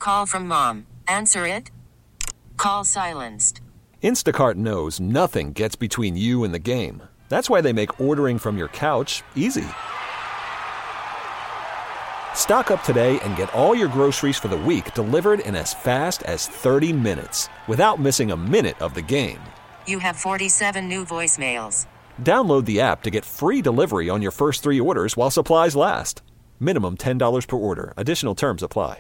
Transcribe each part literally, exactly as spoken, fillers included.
Call from mom. Answer it. Call silenced. Instacart knows nothing gets between you and the game. That's why they make ordering from your couch easy. Stock up today and get all your groceries for the week delivered in as fast as thirty minutes without missing a minute of the game. You have forty-seven new voicemails. Download the app to get free delivery on your first three orders while supplies last. Minimum ten dollars per order. Additional terms apply.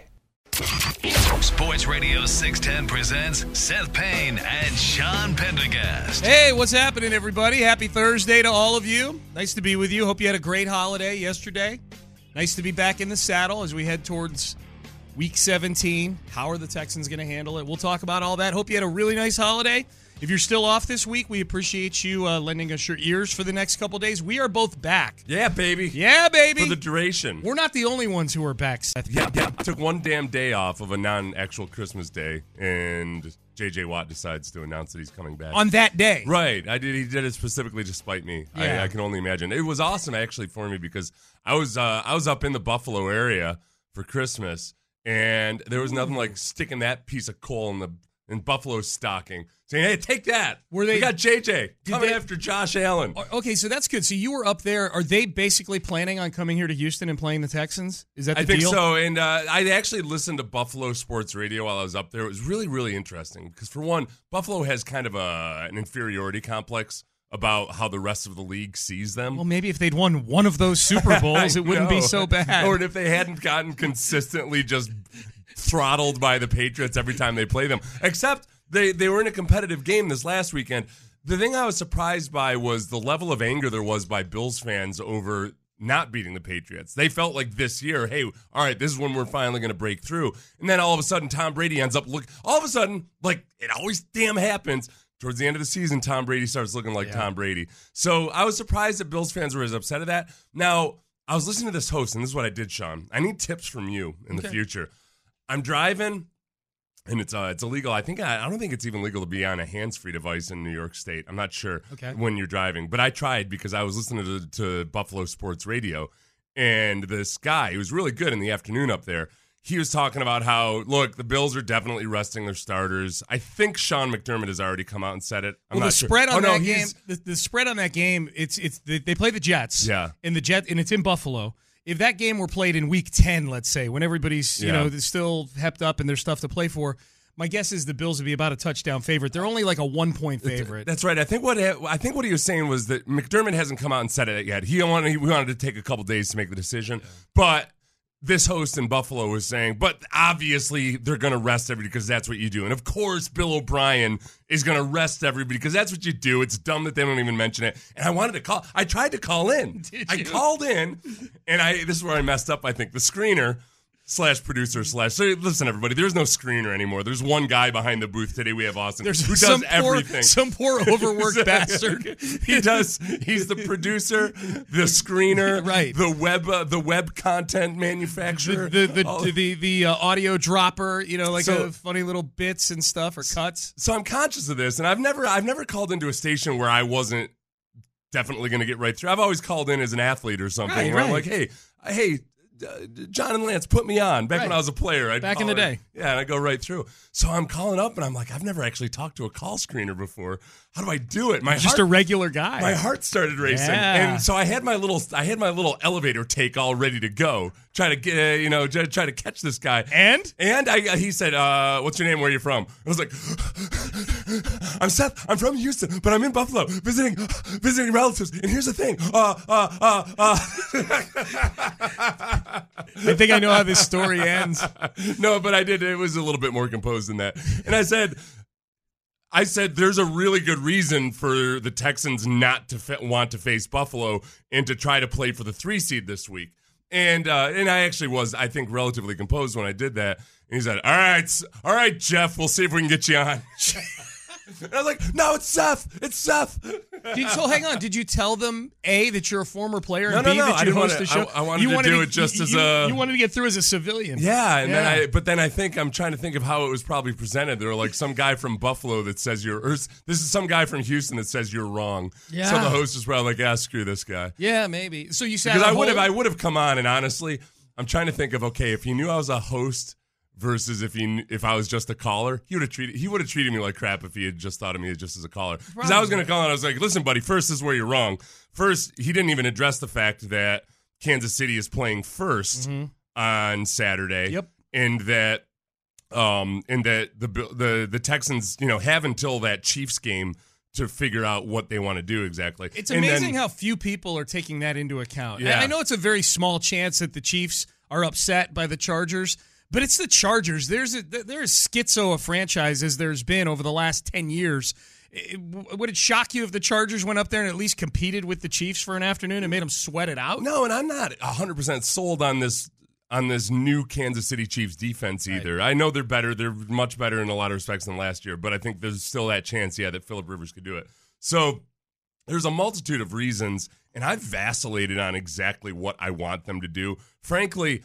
Sports Radio six ten presents Seth Payne and Sean Pendergast. Hey, what's happening, everybody? Happy Thursday to all of you. Nice to be with you. Hope you had a great holiday yesterday. Nice to be back in the saddle as we head towards Week seventeen. How are the Texans going to handle it? We'll talk about all that. Hope you had a really nice holiday. If you're still off this week, we appreciate you uh, lending us your ears for the next couple days. We are both back. Yeah, baby. Yeah, baby. For the duration. We're not the only ones who are back, Seth. Yeah, yeah. I took one damn day off of a non-actual Christmas day, and J J. Watt decides to announce that he's coming back. On that day. Right. I did. He did it specifically to spite me. Yeah. I, I can only imagine. It was awesome, actually, for me because I was uh, I was up in the Buffalo area for Christmas, and there was nothing like sticking that piece of coal in the in Buffalo's stocking, saying, "Hey, take that." Were they? We got J J coming they, after Josh Allen. Okay, so that's good. So you were up there. Are they basically planning on coming here to Houston and playing the Texans? Is that the I think deal? so. And uh, I actually listened to Buffalo Sports Radio while I was up there. It was really, really interesting because, for one, Buffalo has kind of a, an inferiority complex about how the rest of the league sees them. Well, maybe if they'd won one of those Super Bowls, it wouldn't be so bad. Or if they hadn't gotten consistently just throttled by the Patriots every time they play them. Except they, they were in a competitive game this last weekend. The thing I was surprised by was the level of anger there was by Bills fans over not beating the Patriots. They felt like this year, hey, all right, this is when we're finally going to break through. And then all of a sudden, Tom Brady ends up look. All of a sudden, like it always damn happens, towards the end of the season, Tom Brady starts looking like yeah. Tom Brady. So I was surprised that Bills fans were as upset at that. Now, I was listening to this host, and this is what I did, Sean. I need tips from you in okay. the future. I'm driving, and it's uh, it's illegal. I think I, I don't think it's even legal to be on a hands-free device in New York State. I'm not sure okay. when you're driving, but I tried because I was listening to, to Buffalo Sports Radio, and this guy, he was really good in the afternoon up there. He was talking about how, look, the Bills are definitely resting their starters. I think Sean McDermott has already come out and said it. I'm well, not the sure. spread on oh, that no, game, the, the spread on that game, it's it's they, they play the Jets. Yeah. In the Jet, and it's in Buffalo. If that game were played in Week ten, let's say, when everybody's you yeah. know still hepped up and there's stuff to play for, my guess is the Bills would be about a touchdown favorite. They're only like a one point favorite. That's right. I think what I think what he was saying was that McDermott hasn't come out and said it yet. He wanted he wanted to take a couple days to make the decision, yeah. but this host in Buffalo was saying, but obviously they're going to rest everybody because that's what you do. And, of course, Bill O'Brien is going to rest everybody because that's what you do. It's dumb that they don't even mention it. And I wanted to call. I tried to call in. Did I you? called in, and I this is where I messed up, I think. The screener slash producer slash. So listen, everybody, there's no screener anymore. There's one guy behind the booth today. We have Austin There's who does some everything. Poor, some poor overworked bastard. He does. He's the producer, the screener, right? The web, uh, the web content manufacturer, the the the, oh. the, the, the uh, audio dropper. You know, like so, uh, funny little bits and stuff or cuts. So I'm conscious of this, and I've never, I've never called into a station where I wasn't definitely going to get right through. I've always called in as an athlete or something, right, where right. I'm like, hey, hey. Uh, John and Lance, put me on. Back right. when I was a player. I'd Back in the it. day. Yeah, and I go right through. So I'm calling up, and I'm like, I've never actually talked to a call screener before. How do I do it? My Just heart, a regular guy. My heart started racing, yeah. and so I had my little, I had my little elevator take all ready to go, try to get, uh, you know, try, try to catch this guy. And and I, he said, uh, "What's your name? Where are you from?" I was like, "I'm Seth. I'm from Houston, but I'm in Buffalo visiting, visiting relatives. And here's the thing. Uh, uh, uh, uh." I think I know how this story ends. No, but I did. It was a little bit more composed than that. And I said, I said, there's a really good reason for the Texans not to fa- want to face Buffalo and to try to play for the three seed this week. And uh, and I actually was, I think, relatively composed when I did that. And he said, all right, all right, Jeff, we'll see if we can get you on. And I was like, no, it's Seth. It's Seth. Did, so hang on. Did you tell them, A, that you're a former player, no, and no, B, no, that I you didn't host wanna, the show? I, I wanted you to wanted do to, it just you, as you, a... You wanted to get through as a civilian. Yeah, and yeah. then I, but then I think I'm trying to think of how it was probably presented. There were like some guy from Buffalo that says you're, or this is some guy from Houston that says you're wrong. Yeah. So the host was probably like, ah, screw this guy. Yeah, maybe. So you said because I would have, I would have come on, and honestly, I'm trying to think of okay, if he knew I was a host versus if he if I was just a caller, he would have treated he would have treated me like crap if he had just thought of me just as a caller. Because I was going to call and I was like, listen, buddy, first this is where you're wrong. First, he didn't even address the fact that Kansas City is playing first mm-hmm. on Saturday. Yep, and that um and that the the the Texans, you know, have until that Chiefs game to figure out what they want to do exactly. It's and amazing then, how few people are taking that into account. Yeah. I know it's a very small chance that the Chiefs are upset by the Chargers, but it's the Chargers. There's a, they're as schizo a franchise as there's been over the last ten years. It, would it shock you if the Chargers went up there and at least competed with the Chiefs for an afternoon and made them sweat it out? No, and I'm not one hundred percent sold on this on this new Kansas City Chiefs defense either. Right. I know they're better. They're much better in a lot of respects than last year, but I think there's still that chance, yeah, that Phillip Rivers could do it. So there's a multitude of reasons, and I've vacillated on exactly what I want them to do. Frankly,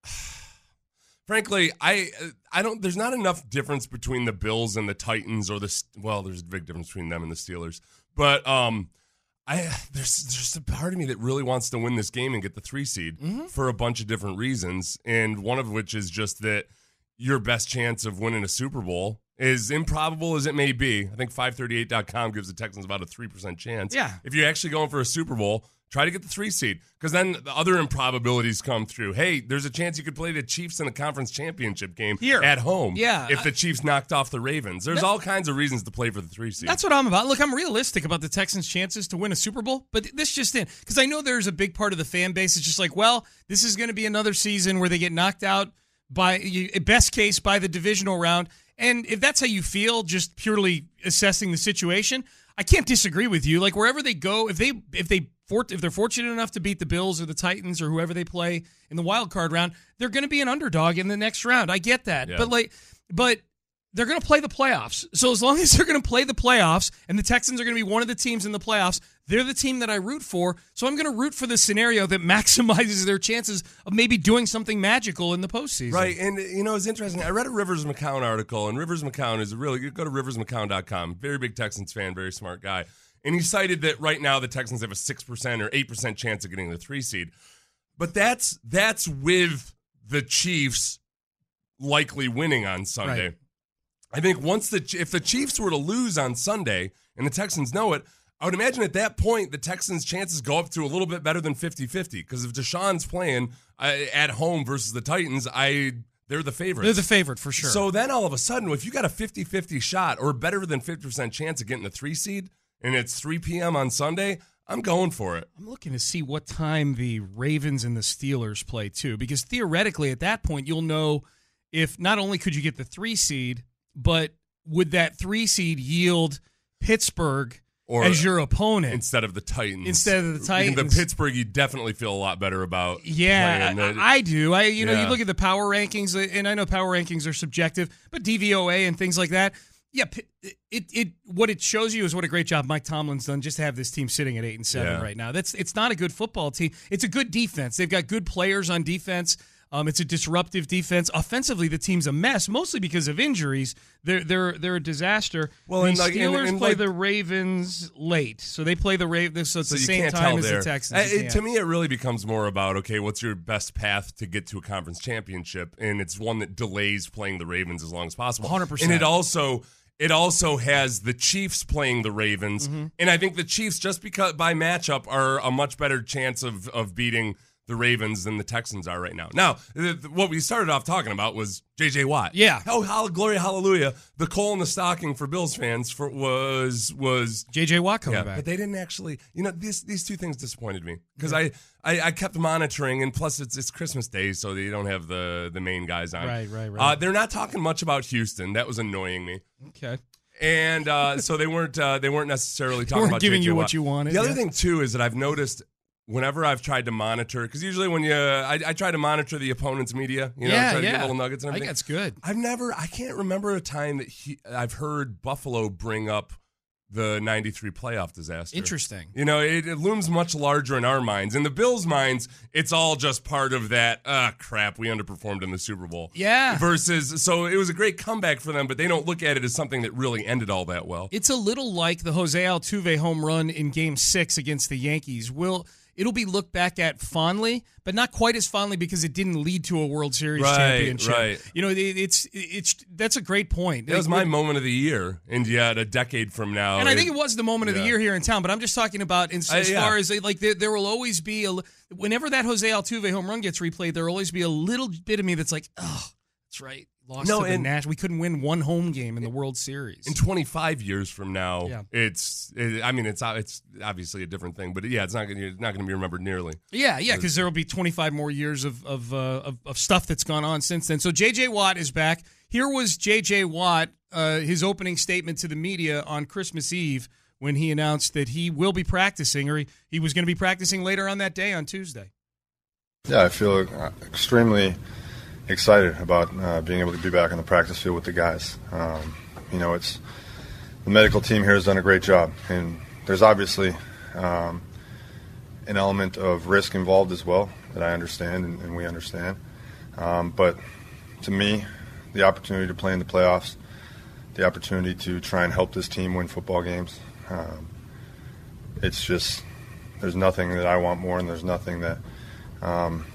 frankly, I I don't. There's not enough difference between the Bills and the Titans, or the well, there's a big difference between them and the Steelers, but um. I there's there's a part of me that really wants to win this game and get the three seed mm-hmm. for a bunch of different reasons, and one of which is just that your best chance of winning a Super Bowl, as improbable as it may be, I think five thirty-eight dot com gives the Texans about a three percent chance. Yeah. If you're actually going for a Super Bowl, try to get the three seed, because then the other improbabilities come through. Hey, there's a chance you could play the Chiefs in a conference championship game Here. at home. Yeah. If the Chiefs knocked off the Ravens. There's that, all kinds of reasons to play for the three seed. That's what I'm about. Look, I'm realistic about the Texans' chances to win a Super Bowl, but this just in. Because I know there's a big part of the fan base that's just like, well, this is going to be another season where they get knocked out by, best case, by the divisional round. And if that's how you feel, just purely assessing the situation, I can't disagree with you. Like, wherever they go, if they if they if they're fortunate enough to beat the Bills or the Titans or whoever they play in the wild card round, they're going to be an underdog in the next round. I get that, yeah. but like, but they're going to play the playoffs. So as long as they're going to play the playoffs, and the Texans are going to be one of the teams in the playoffs, they're the team that I root for. So I'm going to root for the scenario that maximizes their chances of maybe doing something magical in the postseason. Right, and you know, it's interesting. I read a Rivers McCown article, and Rivers McCown is a really good. Go to rivers mccown dot com. Very big Texans fan, very smart guy. And he cited that right now the Texans have a six percent or eight percent chance of getting the three seed. But that's that's with the Chiefs likely winning on Sunday. Right. I think once the if the Chiefs were to lose on Sunday and the Texans know it, I would imagine at that point the Texans' chances go up to a little bit better than fifty-fifty, because if Deshaun's playing uh, at home versus the Titans, I they're the favorites. They're the favorite for sure. So then all of a sudden, if you got a fifty-fifty shot or better than fifty percent chance of getting the three seed, and it's three p.m. on Sunday, I'm going for it. I'm looking to see what time the Ravens and the Steelers play, too, because theoretically at that point you'll know if not only could you get the three seed, but would that three seed yield Pittsburgh or as your opponent instead of the Titans? Instead of the Titans, the Pittsburgh, you definitely feel a lot better about. Yeah, playing. I, I do. I you know yeah. you look at the power rankings, and I know power rankings are subjective, but D V O A and things like that. Yeah, it, it it what it shows you is what a great job Mike Tomlin's done just to have this team sitting at eight and seven yeah. right now. That's it's not a good football team. It's a good defense. They've got good players on defense. Um, it's a disruptive defense. Offensively, the team's a mess, mostly because of injuries. They're they're they're a disaster. Well, the and like, Steelers and, and play like, the Ravens late, so they play the Ravens. So it's so the you same can't time tell as there. the Texans. Uh, it, to me, it really becomes more about okay, what's your best path to get to a conference championship, and it's one that delays playing the Ravens as long as possible. one hundred percent. And it also. It also has the Chiefs playing the Ravens, mm-hmm. and I think the Chiefs, just because by matchup, are a much better chance of of beating the Ravens than the Texans are right now. Now, th- th- what we started off talking about was J J Watt. Yeah. Oh, hall- glory, hallelujah! The coal in the stocking for Bills fans for was was J J Watt coming yeah, back, but they didn't actually. You know, these these two things disappointed me because yeah. I, I I kept monitoring, and plus it's it's Christmas Day, so they don't have the the main guys on. Right, right, right. Uh, they're not talking much about Houston. That was annoying me. Okay. And uh, so they weren't uh, they weren't necessarily talking weren't about giving J J you Watt. what you wanted. The other yeah. thing too is that I've noticed whenever I've tried to monitor, because usually when you I, I try to monitor the opponent's media, you know, yeah, try to yeah. get little nuggets and I everything. think that's good. I've never I can't remember a time that he, I've heard Buffalo bring up the ninety-three playoff disaster. Interesting. You know, it, it looms much larger in our minds. In the Bills' minds, it's all just part of that, ah, crap, we underperformed in the Super Bowl. Yeah. Versus, so it was a great comeback for them, but they don't look at it as something that really ended all that well. It's a little like the Jose Altuve home run in Game Six against the Yankees. Will it'll be looked back at fondly, but not quite as fondly because it didn't lead to a World Series right, championship. Right. You know, it, it's it's that's a great point. That was my moment of the year, and yet a decade from now. And I think it was the moment of yeah. the year here in town, but I'm just talking about in, as uh, yeah. far as like there, there will always be a whenever that Jose Altuve home run gets replayed, there will always be a little bit of me that's like, oh, that's right. Lost no, to the and, Nash. We couldn't win one home game in the World Series. In twenty-five years from now, yeah. it's. It, I mean, it's it's obviously a different thing, but yeah, it's not going to not going to be remembered nearly. Yeah, yeah, because there will be twenty-five more years of of, uh, of of stuff that's gone on since then. So J J. Watt is back. Here was J J. Watt, uh, his opening statement to the media on Christmas Eve when he announced that he will be practicing, or he, he was going to be practicing later on that day on Tuesday. Yeah, I feel extremely excited about uh, being able to be back on the practice field with the guys. Um, you know, it's the medical team here has done a great job, and there's obviously um, an element of risk involved as well that I understand and, and we understand. Um, but to me, the opportunity to play in the playoffs, the opportunity to try and help this team win football games, um, it's just there's nothing that I want more, and there's nothing that um,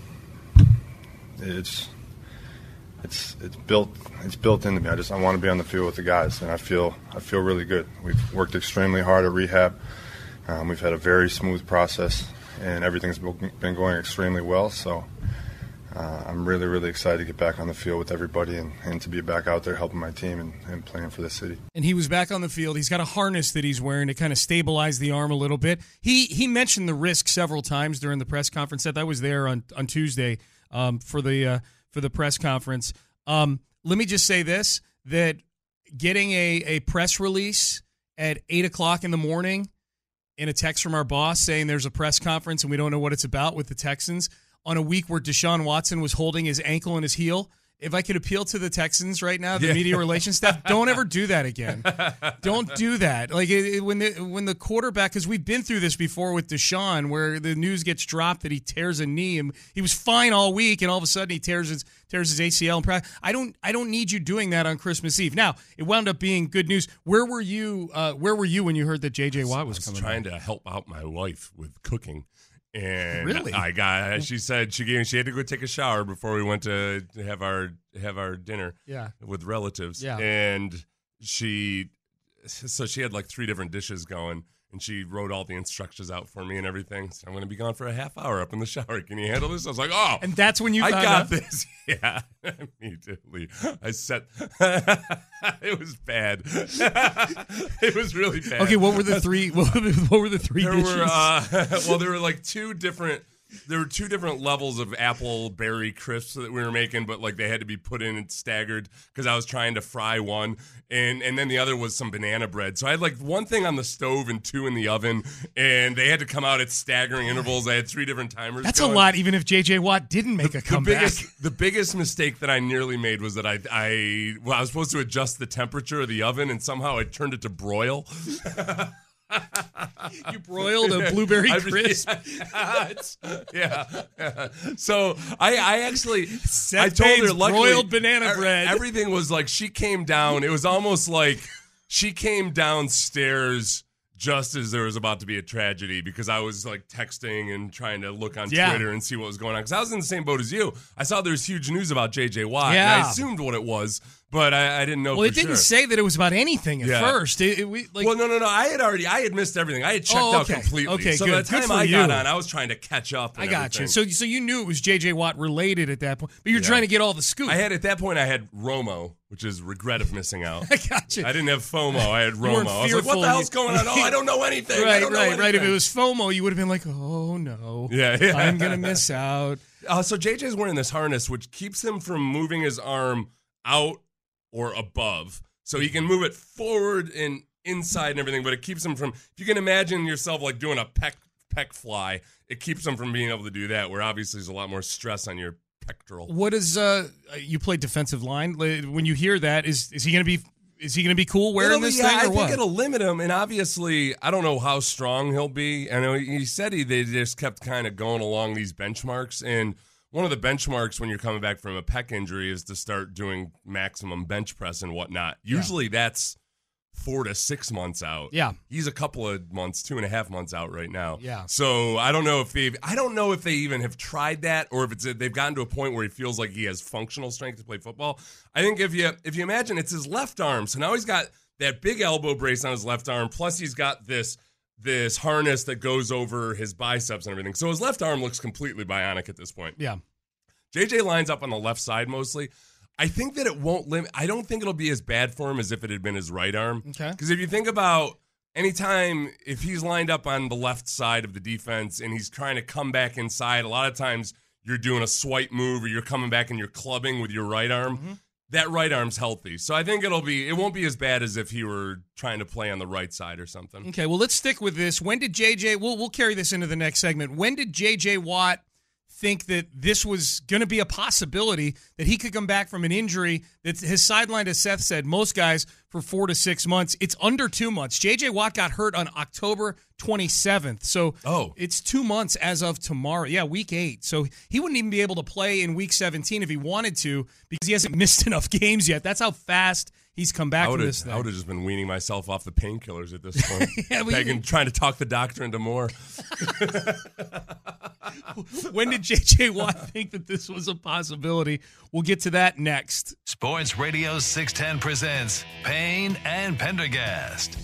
it's. It's it's built it's built into me. I just I want to be on the field with the guys, and I feel I feel really good. We've worked extremely hard at rehab. Um, we've had a very smooth process, and everything's been going extremely well. So uh, I'm really really excited to get back on the field with everybody, and, and to be back out there helping my team and, and playing for the city. And he was back on the field. He's got a harness that he's wearing to kind of stabilize the arm a little bit. He he mentioned the risk several times during the press conference. That I was there on on Tuesday um, for the. Uh, for the press conference. Um, let me just say this, that getting a, a press release at eight o'clock in the morning and a text from our boss saying there's a press conference and we don't know what it's about with the Texans on a week where Deshaun Watson was holding his ankle and his heel, if I could appeal to the Texans right now, the yeah. media relations staff, don't ever do that again. Don't do that. Like it, it, when the when the quarterback, because we've been through this before with Deshaun, where the news gets dropped that he tears a knee, and he was fine all week, and all of a sudden he tears his tears his A C L. And I don't I don't need you doing that on Christmas Eve. Now it wound up being good news. Where were you? Uh, where were you when you heard that J J. Watt was, was coming? Trying back? to help out my wife with cooking. And really? I got. She said she gave. She had to go take a shower before we went to have our have our dinner. Yeah. With relatives. Yeah. And she, so she had like three different dishes going, and she wrote all the instructions out for me and everything. So I'm going to be gone for a half hour up in the shower. Can you handle this? I was like, oh. And that's when you. I got out. this. Yeah. Immediately. I set. It was bad. It was really bad. Okay, what were the three? What were the, what were the three there dishes? Were, uh, well, there were like two different. There were two different levels of apple berry crisps that we were making, but like they had to be put in and staggered because I was trying to fry one, and and then the other was some banana bread. So I had like one thing on the stove and two in the oven, and they had to come out at staggering intervals. I had three different timers. That's going. a lot, even if J J. Watt didn't make the, a comeback. The biggest, the biggest mistake that I nearly made was that I I well I was supposed to adjust the temperature of the oven, and somehow I turned it to broil. You broiled a blueberry crisp. I, yeah, yeah. So I, I actually, Seth I told Payne's her, luckily, broiled banana bread. Everything was like she came down. It was almost like she came downstairs just as there was about to be a tragedy because I was like texting and trying to look on yeah. Twitter and see what was going on. Because I was in the same boat as you. I saw there was huge news about J J. Watt, yeah. and I assumed what it was. But I, I didn't know. Well, for it didn't sure. say that it was about anything at yeah. first. It, it, we, like, well, no, no, no. I had already, I had missed everything. I had checked oh, okay. out completely. Okay, so good. by the time good for I you. got on, I was trying to catch up. And I got everything. you. So, so you knew it was J J. Watt related at that point, but you're Yeah. trying to get all the scoop. I had at that point. I had Romo, which is regret of missing out. I got you. I didn't have FOMO. I had You weren't Romo. I was like, what fearful. the hell's going on? Oh, I don't know anything. I right, don't know right, anything. right. If it was FOMO, you would have been like, oh no, Yeah, yeah. I'm gonna miss out. Uh, so J J's wearing this harness, which keeps him from moving his arm out or above. So he can move it forward and inside and everything, but it keeps him from, if you can imagine yourself like doing a peck peck fly, it keeps him from being able to do that, where obviously there's a lot more stress on your pectoral. What is, uh, you play defensive line. When you hear that, is is he going to be, is he going to be cool wearing It'll, this yeah, thing or I what? think it'll limit him, and obviously, I don't know how strong he'll be. I know he said he they just kept kind of going along these benchmarks, and one of the benchmarks when you're coming back from a pec injury is to start doing maximum bench press and whatnot. Usually yeah. that's four to six months out. Yeah. He's a couple of months, two and a half months out right now. Yeah. So I don't know if they I don't know if they even have tried that or if it's they've gotten to a point where he feels like he has functional strength to play football. I think if you if you imagine it's his left arm, so now he's got that big elbow brace on his left arm, plus he's got this this harness that goes over his biceps and everything. So his left arm looks completely bionic at this point. Yeah. J J lines up on the left side mostly. I think that it won't limit. I don't think it'll be as bad for him as if it had been his right arm. Okay. Because if you think about anytime, if he's lined up on the left side of the defense and he's trying to come back inside, a lot of times you're doing a swipe move or you're coming back and you're clubbing with your right arm. Mm-hmm. That right arm's healthy. So I think it'll be, it won't be as bad as if he were trying to play on the right side or something. Okay, well, let's stick with this. When did J J, we'll, we'll carry this into the next segment. When did J J Watt think that this was going to be a possibility that he could come back from an injury that his sideline, as Seth said, most guys for four to six months. It's under two months. J J Watt got hurt on October twenty-seventh. So oh. it's two months as of tomorrow. Yeah, week eight. So he wouldn't even be able to play in week seventeen if he wanted to because he hasn't missed enough games yet. That's how fast he's come back from this thing. I would have just been weaning myself off the painkillers at this point. yeah, well, Begging, trying to talk the doctor into more. When did J J Watt think that this was a possibility? We'll get to that next. Sports Radio six ten presents Payne and Pendergast.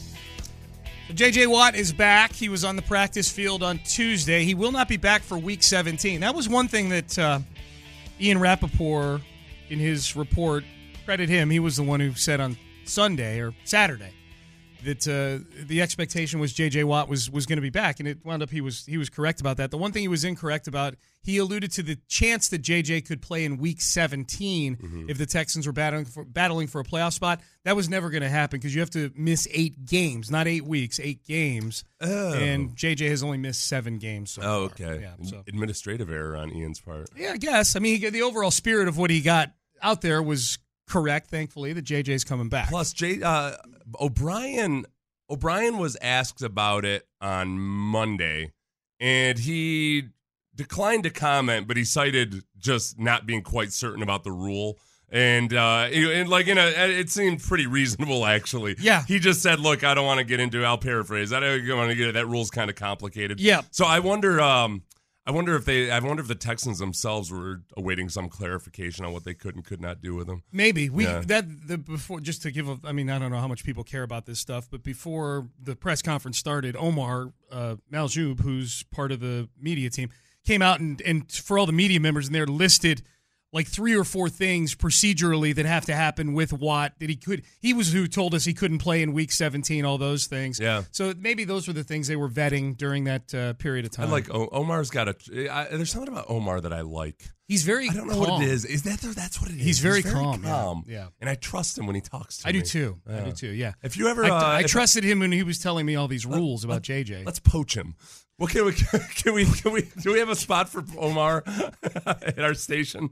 So J J Watt is back. He was on the practice field on Tuesday. He will not be back for week seventeen. That was one thing that uh, Ian Rappaport, in his report, credit him. He was the one who said on Sunday or Saturday that uh, the expectation was J J Watt was was going to be back, and it wound up he was he was correct about that. The one thing he was incorrect about, he alluded to the chance that J J could play in Week seventeen mm-hmm. if the Texans were battling for, battling for a playoff spot. That was never going to happen because you have to miss eight games, not eight weeks, eight games. Oh. And J J has only missed seven games so Oh, far. okay. Yeah, so. Administrative error on Ian's part. Yeah, I guess. I mean, he, the overall spirit of what he got out there was correct, thankfully, that J J's coming back. Plus, J, uh, O'Brien... O'Brien was asked about it on Monday, and he declined to comment, but he cited just not being quite certain about the rule. And, uh, and like, in a, it seemed pretty reasonable, actually. Yeah. He just said, look, I don't want to get into, I'll paraphrase, I don't want to get that rule's kind of complicated. Yeah. So I wonder, um, I wonder if they, I wonder if the Texans themselves were awaiting some clarification on what they could and could not do with them. Maybe we Yeah. that the before just to give a, I mean I don't know how much people care about this stuff, but before the press conference started, Omar uh, Maljoub, who's part of the media team, came out and and for all the media members in there listed like three or four things procedurally that have to happen with Watt that he could. He was who told us he couldn't play in Week seventeen. All those things. Yeah. So maybe those were the things they were vetting during that uh, period of time. I like o- Omar's got a. I, there's something about Omar that I like. He's very. I don't know calm. what it is. Is that that's what it is? He's very calm, yeah. calm. Yeah. And I trust him when he talks to I me. do too. Yeah. I do too. Yeah. If you ever, I, uh, I if trusted him when he was telling me all these rules about J J. Let's poach him. Well, can we? Can we? Can we? Do we have a spot for Omar at our station?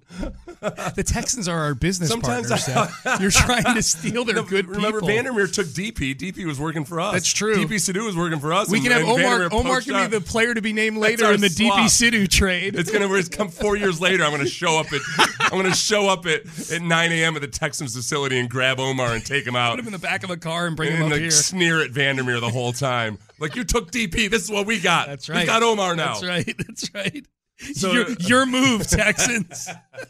The Texans are our business Sometimes partners. I, You're trying to steal their no, good remember, people. Vandermeer took D P. D P was working for us. That's true. D P Sidhu was working for us. We and, can have and Omar. Vandermeer Omar poached can our- be the player to be named That's later our in the D P swap. Sidhu trade. It's gonna. It's come four years later. I'm gonna show up at. I'm gonna show up at, at nine a.m. at the Texans facility and grab Omar and take him out. Put him in the back of a car and bring and him up like here. sneer at Vandermeer the whole time. Like, you took D P. This is what we got. That's right. We got Omar now. That's right. That's right. So- your, your move, Texans.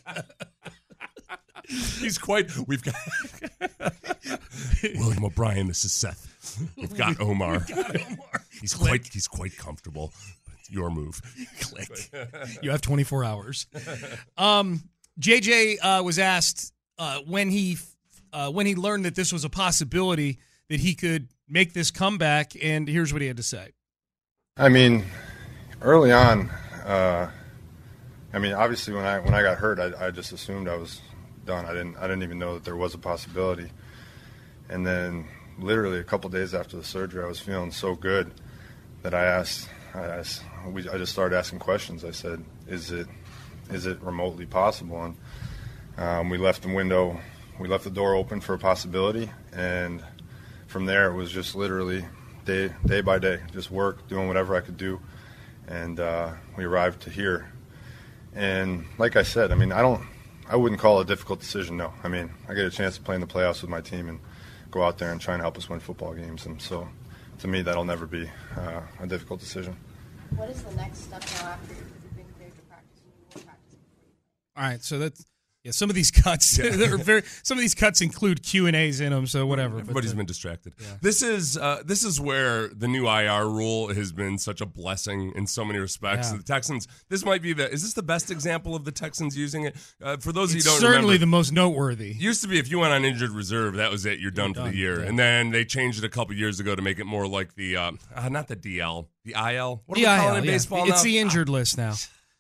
He's quite. We've got William O'Brien. This is Seth. We've got Omar. We've got Omar. He's Click. quite. He's quite comfortable. But it's your move. Click. You have twenty-four hours. Um, J J uh, was asked uh, when he uh, when he learned that this was a possibility that he could make this comeback, and here's what he had to say. I mean, early on, uh, I mean, obviously when I when I got hurt, I, I just assumed I was done. I didn't I didn't even know that there was a possibility. And then, literally a couple days after the surgery, I was feeling so good that I asked. I, asked, we, I just started asking questions. I said, "Is it is it remotely possible?" And um, we left the window, we left the door open for a possibility, and from there it was just literally day day by day, just work, doing whatever I could do, and uh, we arrived to here. And like I said, I mean, I don't, I wouldn't call it a difficult decision. No, I mean, I get a chance to play in the playoffs with my team and go out there and try and help us win football games. And so, to me, that'll never be uh, a difficult decision. What is the next step now after you've been cleared to practice? You will practice before you play. All right, so that's yeah. Some of these cuts, are very. Some of these cuts include Q and A's in them, so whatever. Everybody's but, uh, been distracted. Yeah. This is uh, this is where the new I R rule has been such a blessing in so many respects. Yeah. The Texans. This might be the. Is this the best example of the Texans using it? Uh, for those It's of you who don't certainly remember, the most noteworthy. used to be if you went on injured reserve, that was it. You're done You're for done, the year. yeah. And then they changed it a couple years ago to make it more like the uh, uh, not the D L, the I L. What are The we I L, calling it in yeah. baseball It's now? the injured list now.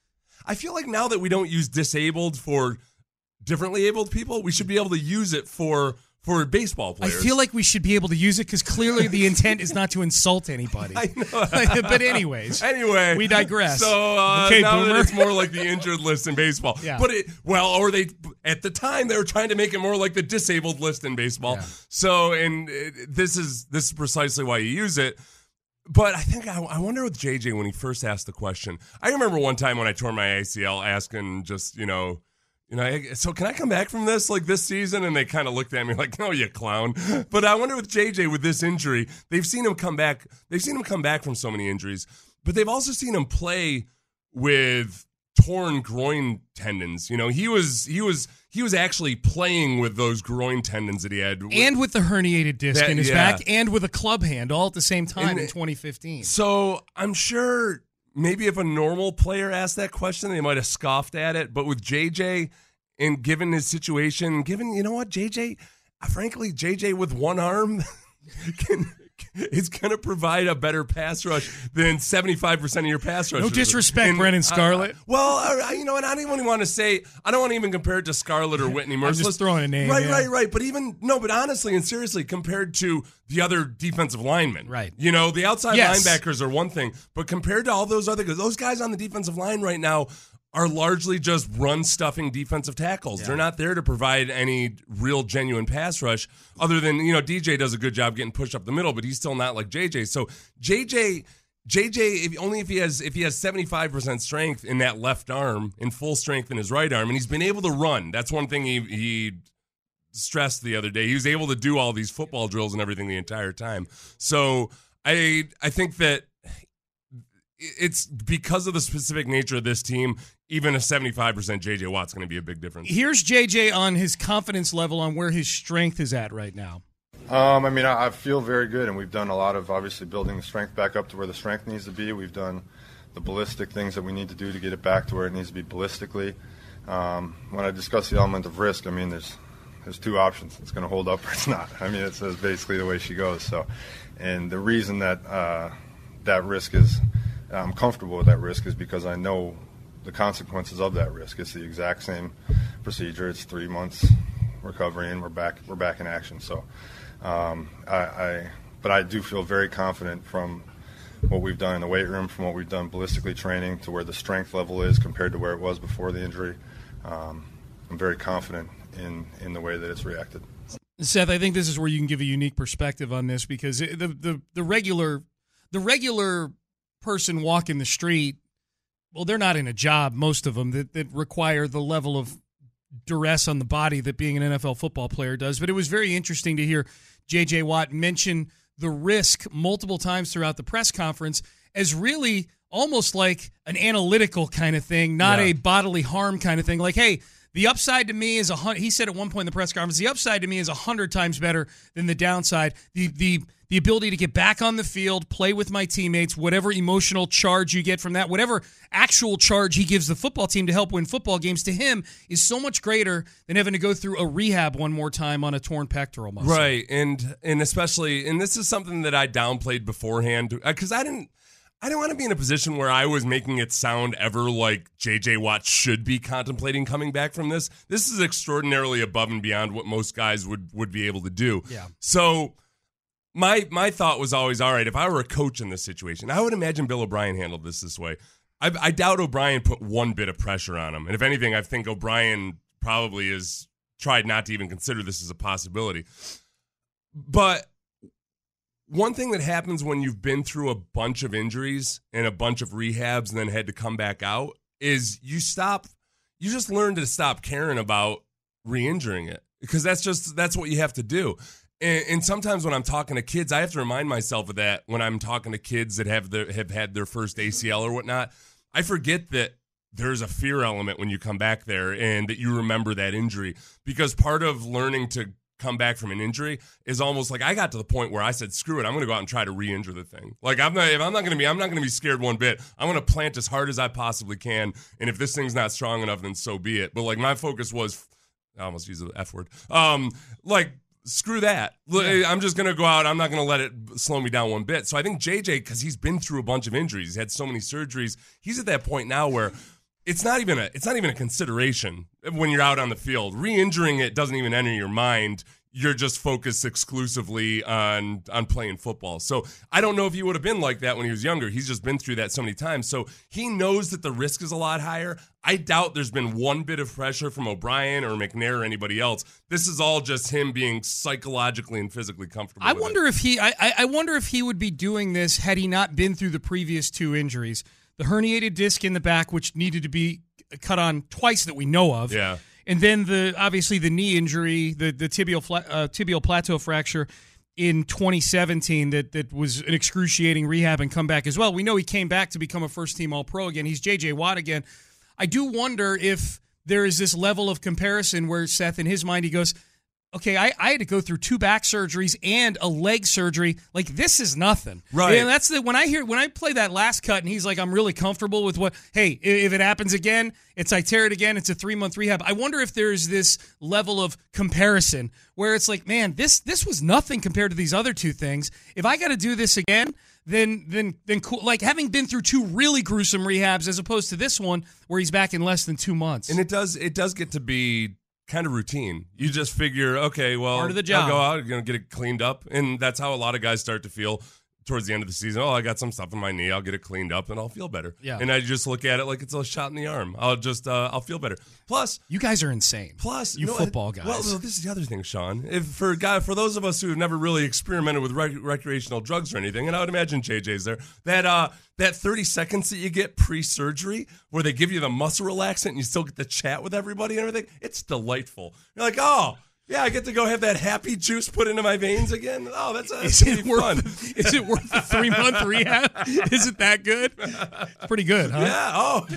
I feel like now that we don't use disabled for differently abled people, we should be able to use it for for baseball I players. feel like we should be able to use it because clearly the intent is not to insult anybody. I know. But anyways, Anyway, we digress. So uh, Okay, now Boomer. that it's more like the injured list in baseball. Yeah. But it well, or they at the time they were trying to make it more like the disabled list in baseball. Yeah. So and it, this is this is precisely why you use it. But I think I, I wonder with J J when he first asked the question. I remember one time when I tore my A C L asking just you know. You know, so can I come back from this like this season? And they kind of looked at me like, "No, you clown." But I wonder with J J with this injury, they've seen him come back. They've seen him come back from so many injuries, but they've also seen him play with torn groin tendons. You know, he was he was he was actually playing with those groin tendons that he had, and with the herniated disc That- in his yeah. back, and with a club hand, all at the same time And in it- twenty fifteen. So I'm sure maybe if a normal player asked that question, they might have scoffed at it. But with J J, and given his situation, given, you know what, J J, frankly, J J with one arm can, is going to provide a better pass rush than seventy-five percent of your pass rush. No disrespect, Brennan Scarlett. Uh, well, I, you know, and I don't even want to say, I don't want to even compare it to Scarlett or Whitney Merciless. I'm just throwing a name. Right, yeah. right, right. But even, no, but honestly and seriously, compared to the other defensive linemen. Right. You know, the outside Yes. linebackers are one thing, but compared to all those other guys, those guys on the defensive line right now are largely just run-stuffing defensive tackles. Yeah. They're not there to provide any real, genuine pass rush other than, you know, D J does a good job getting pushed up the middle, but he's still not like J J. So J J... J J, if, only if he has if he has seventy-five percent strength in that left arm and full strength in his right arm, and he's been able to run. That's one thing he he stressed the other day. He was able to do all these football drills and everything the entire time. So I I think that it's because of the specific nature of this team, even a seventy-five percent J J Watt's going to be a big difference. Here's J J on his confidence level on where his strength is at right now. Um, I mean, I, I feel very good, and we've done a lot of obviously building the strength back up to where the strength needs to be. We've done the ballistic things that we need to do to get it back to where it needs to be ballistically. Um, when I discuss the element of risk, I mean, there's there's two options. It's going to hold up or it's not. I mean, it's, it's basically the way she goes. So, and the reason that uh, that risk is, I'm comfortable with that risk is because I know the consequences of that risk. It's the exact same procedure. It's three months recovery, and we're back. We're back in action. So. Um, I, I, but I do feel very confident from what we've done in the weight room, from what we've done ballistically training, to where the strength level is compared to where it was before the injury. Um, I'm very confident in, in the way that it's reacted. Seth, I think this is where you can give a unique perspective on this because it, the, the the regular the regular person walking the street, well, they're not in a job, most of them, that, that require the level of duress on the body that being an N F L football player does. But it was very interesting to hear J J Watt mention the risk multiple times throughout the press conference as really almost like an analytical kind of thing, not Yeah. a bodily harm kind of thing. Like, hey, the upside to me is a hundred. He said at one point in the press conference, the upside to me is a hundred times better than the downside. The the the ability to get back on the field, play with my teammates, whatever emotional charge you get from that, whatever actual charge he gives the football team to help win football games, to him is so much greater than having to go through a rehab one more time on a torn pectoral muscle. Right, and and especially, and this is something that I downplayed beforehand because I didn't, I didn't want to be in a position where I was making it sound ever like J J Watt should be contemplating coming back from this. This is extraordinarily above and beyond what most guys would would be able to do. Yeah. So my my thought was always, all right, if I were a coach in this situation, I would imagine Bill O'Brien handled this this way. I, I doubt O'Brien put one bit of pressure on him, and if anything, I think O'Brien probably has tried not to even consider this as a possibility. But one thing that happens when you've been through a bunch of injuries and a bunch of rehabs and then had to come back out is you stop, you just learn to stop caring about re-injuring it because that's just, that's what you have to do. And, and sometimes when I'm talking to kids, I have to remind myself of that when I'm talking to kids that have their, have had their first A C L or whatnot. I forget that there's a fear element when you come back there and that you remember that injury, because part of learning to come back from an injury is almost like I got to the point where I said, screw it, I'm going to go out and try to re-injure the thing. Like I'm not, if I'm not going to be, I'm not going to be scared one bit. I'm going to plant as hard as I possibly can. And if this thing's not strong enough, then so be it. But like my focus was, I almost used the F word. Um, like, screw that. Yeah. I'm just going to go out. I'm not going to let it slow me down one bit. So I think J J, because he's been through a bunch of injuries, he's had so many surgeries, he's at that point now where it's not even a it's not even a consideration when you're out on the field. Re-injuring it doesn't even enter your mind. You're just focused exclusively on on playing football. So I don't know if he would have been like that when he was younger. He's just been through that so many times. So he knows that the risk is a lot higher. I doubt there's been one bit of pressure from O'Brien or McNair or anybody else. This is all just him being psychologically and physically comfortable. I with wonder it. if he I, I wonder if he would be doing this had he not been through the previous two injuries. The herniated disc in the back, which needed to be cut on twice that we know of. Yeah. And then the obviously the knee injury, the the tibial fla- uh, tibial plateau fracture in twenty seventeen that that was an excruciating rehab and comeback as well. We know he came back to become a first team All Pro again. He's J J Watt again. I do wonder if there is this level of comparison where Seth, in his mind, he goes, okay, I, I had to go through two back surgeries and a leg surgery. Like, this is nothing. Right. And that's the when I hear when I play that last cut and he's like, I'm really comfortable with what, hey, if it happens again, it's I tear it again, it's a three-month rehab. I wonder if there's this level of comparison where it's like, man, this this was nothing compared to these other two things. If I got to do this again, then then then cool. Like, having been through two really gruesome rehabs as opposed to this one where he's back in less than two months. And it does it does get to be kind of routine. You just figure, okay, well, part of the job. I'll go out, I'm going to get it cleaned up. And that's how a lot of guys start to feel towards the end of the season. Oh, I got some stuff in my knee. I'll get it cleaned up and I'll feel better. Yeah. And I just look at it like it's a shot in the arm. I'll just, uh, I'll feel better. Plus, you guys are insane. Plus, you no, football guys. Well, well, this is the other thing, Sean. If for guy, for those of us who have never really experimented with rec- recreational drugs or anything, and I would imagine J J's there, that uh, that thirty seconds that you get pre-surgery, where they give you the muscle relaxant and you still get to chat with everybody and everything, it's delightful. You're like, oh. Yeah, I get to go have that happy juice put into my veins again. Oh, that's, that's is it worth fun. The, is it worth the three month rehab? Is it that good? It's pretty good, huh? Yeah.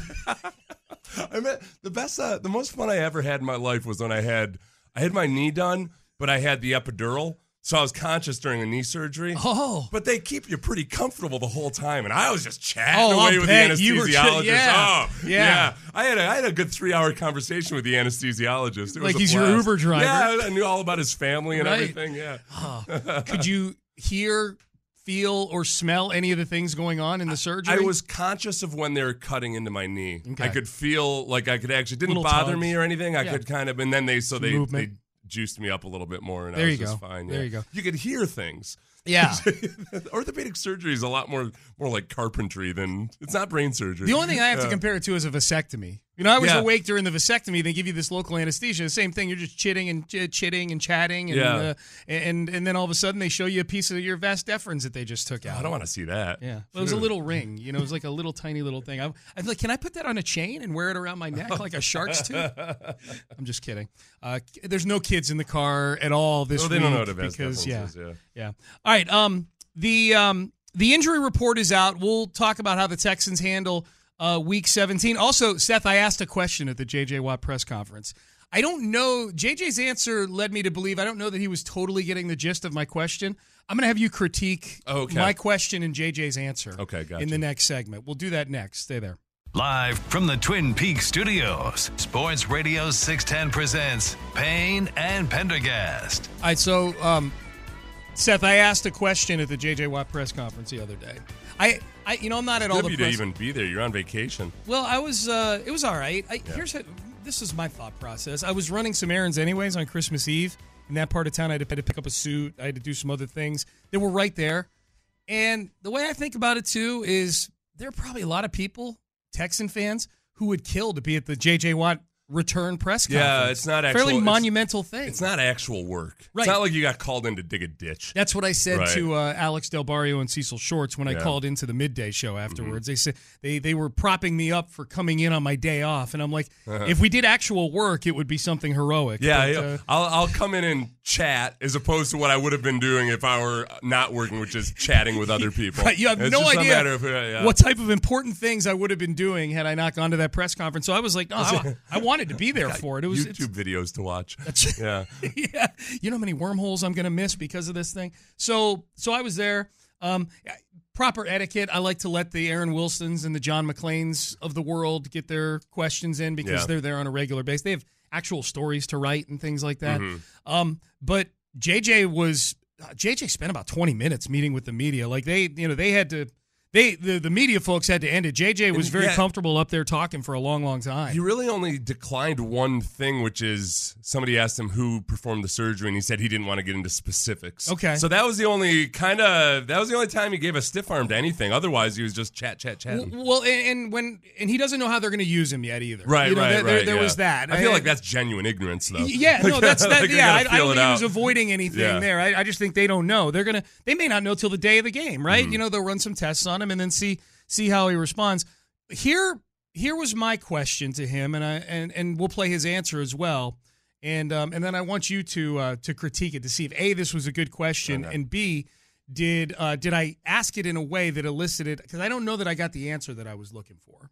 Oh, I mean, the best, uh, the most fun I ever had in my life was when I had I had my knee done, but I had the epidural. So I was conscious during the knee surgery. Oh. But they keep you pretty comfortable the whole time. And I was just chatting oh, away I'll with bet the you were anesthesiologist. ch- yeah. Oh, yeah. yeah. I had, a, I had a good three-hour conversation with the anesthesiologist. It like was a he's blast. your Uber driver. Yeah, I knew all about his family and right. everything. Yeah. Oh. Could you hear, feel, or smell any of the things going on in the surgery? I was conscious of when they were cutting into my knee. Okay. I could feel, like I could actually, it didn't Little bother tugs. me or anything. I Yeah. could kind of, and then they, so they, movement. they juiced me up a little bit more, and There I was you just go. fine. There yeah. you go. You could hear things. Yeah. Orthopedic surgery is a lot more more like carpentry than it's not brain surgery. The only thing I have to Yeah. compare it to is a vasectomy. You know, I was Yeah. awake during the vasectomy. They give you this local anesthesia. Same thing. You're just chitting and ch- chitting and chatting, and, Yeah. uh, and and then all of a sudden they show you a piece of your vas deferens that they just took out. I don't want to see that. Yeah, well, it was a little ring. You know, it was like a little tiny little thing. I, I'm like, can I put that on a chain and wear it around my neck like a shark's tooth? I'm just kidding. Uh, there's no kids in the car at all this Oh, they week don't know what a vas because deferens yeah, is, yeah. yeah. All right. Um, the um, the injury report is out. We'll talk about how the Texans handle uh, Week seventeen. Also, Seth, I asked a question at the J J Watt press conference. I don't know. J J's answer led me to believe I don't know that he was totally getting the gist of my question. I'm going to have you critique Okay. my question and J J's answer Okay, gotcha. in the next segment. We'll do that next. Stay there. Live from the Twin Peaks studios, Sports Radio six ten presents Payne and Pendergast. All right, so um, Seth, I asked a question at the J J Watt press conference the other day. I, I you know, I'm not at all Good the of you to press. even be there. You're on vacation. Well, I was. Uh, it was all right. I, Here's how, this is my thought process. I was running some errands anyways on Christmas Eve in that part of town. I had to, had to pick up a suit. I had to do some other things. They were right there. And the way I think about it too is there are probably a lot of people, Texan fans, who would kill to be at the J J Watt return press Yeah, conference. it's not actual- fairly it's- monumental thing. It's not actual work. Right. It's not like you got called in to dig a ditch. That's what I said Right. to uh, Alex Del Barrio and Cecil Shorts when I Yeah. called into the midday show afterwards. Mm-hmm. They said they they were propping me up for coming in on my day off, and I'm like, Uh-huh. if we did actual work, it would be something heroic. Yeah, But, yeah. uh, I'll I'll come in and chat as opposed to what I would have been doing if I were not working, which is chatting with other people. Right, you have It's no just a idea matter of, uh, yeah. what type of important things I would have been doing had I not gone to that press conference. So I was like, no, I, I wanted to be there for it. It was YouTube videos to watch. That's, yeah. yeah. You know how many wormholes I'm going to miss because of this thing? So so I was there. Um, proper etiquette. I like to let the Aaron Wilsons and the John McClanes of the world get their questions in because Yeah. they're there on a regular basis. They have actual stories to write and things like that. Mm-hmm. Um, but J J was J J spent about twenty minutes meeting with the media. Like they, you know, they had to. They the, the media folks had to end it. J J was And, very yeah. comfortable up there talking for a long, long time. He really only declined one thing, which is somebody asked him who performed the surgery, and he said he didn't want to get into specifics. Okay. So that was the only kind of that was the only time he gave a stiff arm to anything. Otherwise, he was just chat, chat, chatting. Well, and, and when and he doesn't know how they're going to use him yet either. Right, You know, right, there, right. there, there yeah. was that. I feel I- like that's genuine ignorance, though. Yeah, no, that's that. Like, you yeah, I, gotta I feel don't it think he was out. avoiding anything Yeah. there. I, I just think they don't know. They're gonna. They may not know till the day of the game, right? Mm-hmm. You know, they'll run some tests on him and then see see how he responds. Here, here was my question to him, and I and and we'll play his answer as well. And um and then I want you to uh, to critique it to see if A, this was a good question, Okay. and B, did uh, did I ask it in a way that elicited, because I don't know that I got the answer that I was looking for.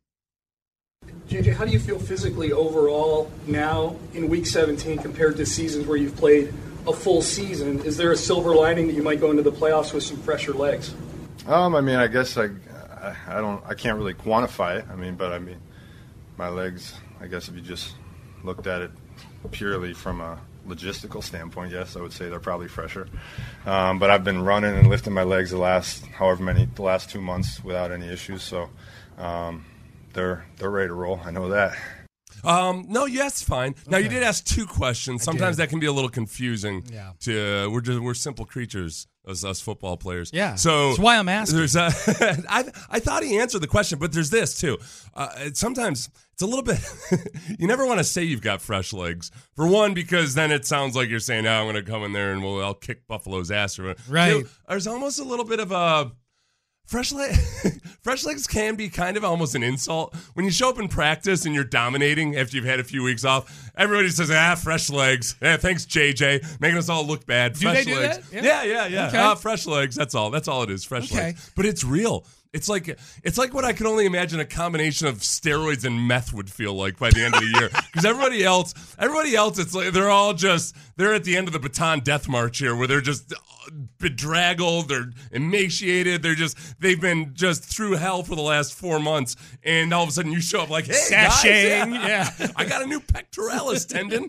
J J, how do you feel physically overall now in Week seventeen compared to seasons where you've played a full season? Is there a silver lining that you might go into the playoffs with some fresher legs? Um, I mean, I guess I, I, I don't, I can't really quantify it. I mean, but I mean, my legs. I guess if you just looked at it purely from a logistical standpoint, yes, I would say they're probably fresher. Um, but I've been running and lifting my legs the last, however many, the last two months without any issues. So um, they're they're ready to roll. I know that. Um, no, yes, fine. Now you Okay. did ask two questions. Sometimes did. that can be a little confusing. Yeah. To uh, we're just we're simple creatures, us, us football players. Yeah. So That's why I'm asking. There's a, I I thought he answered the question, but there's this too. Uh, it- sometimes it's a little bit. You never want to say you've got fresh legs. For one, because then it sounds like you're saying, "Now I'm going to come in there and we'll I'll kick Buffalo's ass." Or Right. Two, there's almost a little bit of a. Fresh, leg, fresh legs can be kind of almost an insult. When you show up in practice and you're dominating after you've had a few weeks off, everybody says, ah, fresh legs. Yeah, thanks, J J. Making us all look bad. Do fresh they do legs. that? Yeah, Yeah. yeah, yeah. Okay. Ah, fresh legs. That's all. That's all it is. Fresh Okay. legs. But it's real. It's like it's like what I could only imagine a combination of steroids and meth would feel like by the end of the year. Because everybody else, everybody else, it's like they're all just they're at the end of the Baton Death March here, where they're just bedraggled, they're emaciated, they're just they've been just through hell for the last four months, and all of a sudden you show up like, hey, Sashaying, guys, yeah, I got a new pectoralis tendon.